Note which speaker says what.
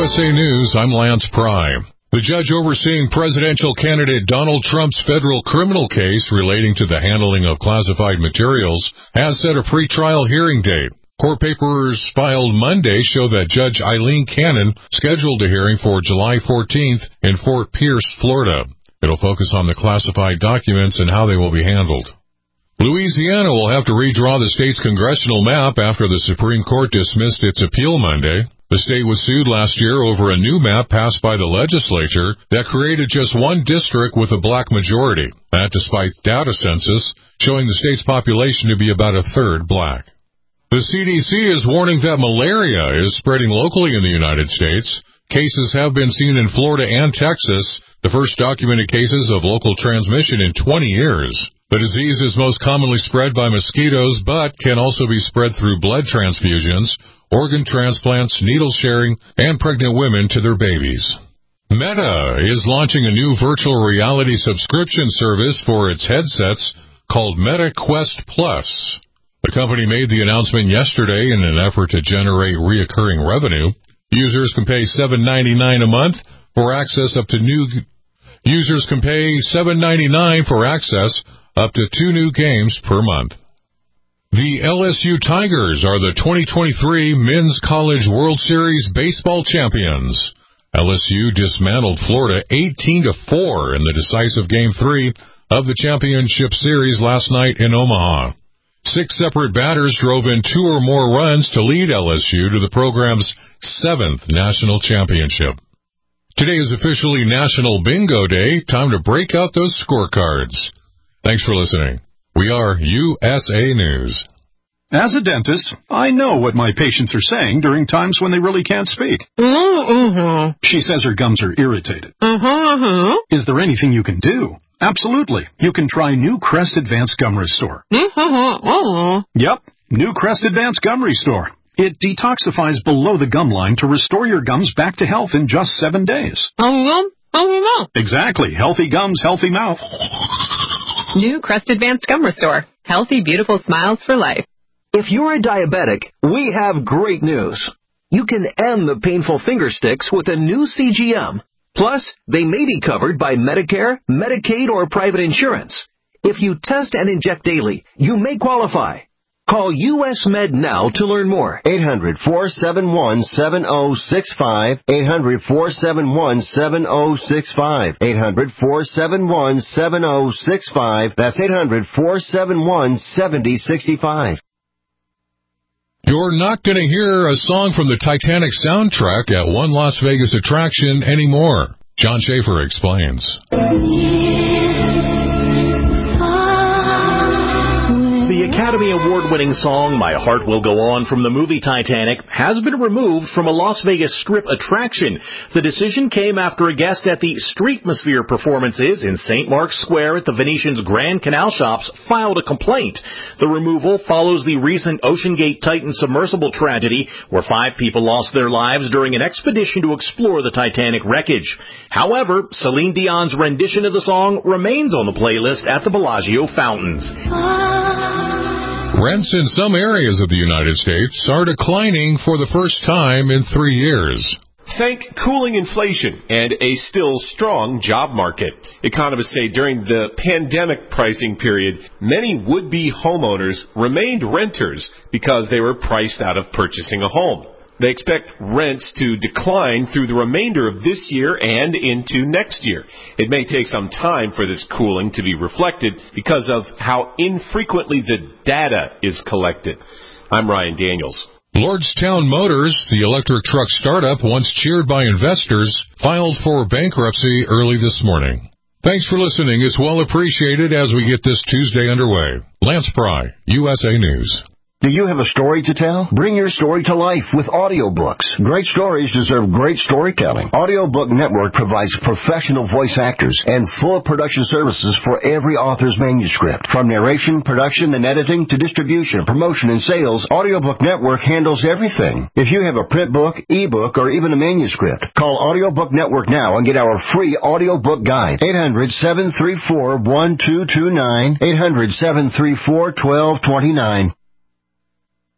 Speaker 1: USA News, I'm Lance Pry. The judge overseeing presidential candidate Donald Trump's federal criminal case relating to the handling of classified materials has set a pretrial hearing date. Court papers filed Monday show that Judge Eileen Cannon scheduled a hearing for July 14th in Fort Pierce, Florida. It'll focus on the classified documents and how they will be handled. Louisiana will have to redraw the state's congressional map after the Supreme Court dismissed its appeal Monday. The state was sued last year over a new map passed by the legislature that created just one district with a black majority. That despite data census showing the state's population to be about a third black. The CDC is warning that malaria is spreading locally in the United States. Cases have been seen in Florida and Texas, the first documented cases of local transmission in 20 years. The disease is most commonly spread by mosquitoes, but can also be spread through blood transfusions, organ transplants, needle sharing, and pregnant women to their babies. Meta is launching a new virtual reality subscription service for its headsets called Meta Quest Plus. The company made the announcement yesterday in an effort to generate reoccurring revenue. Users can pay $7.99 a month for access up to Users can pay $7.99 for access up to 2 new games per month. The LSU Tigers are the 2023 Men's College World Series baseball champions. LSU dismantled Florida 18-4 in the decisive Game 3 of the championship series last night in Omaha. 6 separate batters drove in 2 or more runs to lead LSU to the program's 7th national championship. Today is officially National Bingo Day. Time to break out those scorecards. Thanks for listening. We are USA News.
Speaker 2: As a dentist, I know what my patients are saying during times when they really can't speak. She says her gums are irritated. Is there anything you can do? Absolutely. You can try New Crest Advanced Gum Restore. Yep, New Crest Advanced Gum Restore. It detoxifies below the gum line to restore your gums back to health in just 7 days. Exactly. Healthy gums, healthy mouth.
Speaker 3: New Crest Advanced Gum Restore. Healthy, beautiful smiles for life.
Speaker 4: If you're a diabetic, we have great news. You can end the painful finger sticks with a new CGM. Plus, they may be covered by Medicare, Medicaid, or private insurance. If you test and inject daily, you may qualify. Call US Med now to learn more. 800-471-7065. 800-471-7065. 800-471-7065. That's 800-471-7065.
Speaker 1: You're not going to hear a song from the Titanic soundtrack at one Las Vegas attraction anymore. John Schaefer explains.
Speaker 5: The Academy Award-winning song My Heart Will Go On from the movie Titanic has been removed from a Las Vegas Strip attraction. The decision came after a guest at the Streetmosphere performances in St. Mark's Square at the Venetian's Grand Canal Shops filed a complaint. The removal follows the recent OceanGate Titan submersible tragedy where 5 people lost their lives during an expedition to explore the Titanic wreckage. However, Celine Dion's rendition of the song remains on the playlist at the Bellagio Fountains.
Speaker 1: Rents in some areas of the United States are declining for the first time in 3 years.
Speaker 6: Thank cooling inflation and a still strong job market. Economists say during the pandemic pricing period, many would-be homeowners remained renters because they were priced out of purchasing a home. They expect rents to decline through the remainder of this year and into next year. It may take some time for this cooling to be reflected because of how infrequently the data is collected. I'm Ryan Daniels.
Speaker 1: Lordstown Motors, the electric truck startup once cheered by investors, filed for bankruptcy early this morning. Thanks for listening. It's well appreciated as we get this Tuesday underway. Lance Pry, USA News.
Speaker 7: Do you have a story to tell? Bring your story to life with audiobooks. Great stories deserve great storytelling. Audiobook Network provides professional voice actors and full production services for every author's manuscript. From narration, production, and editing to distribution, promotion, and sales, Audiobook Network handles everything. If you have a print book, ebook, or even a manuscript, call Audiobook Network now and get our free audiobook guide. 800-734-1229. 800-734-1229.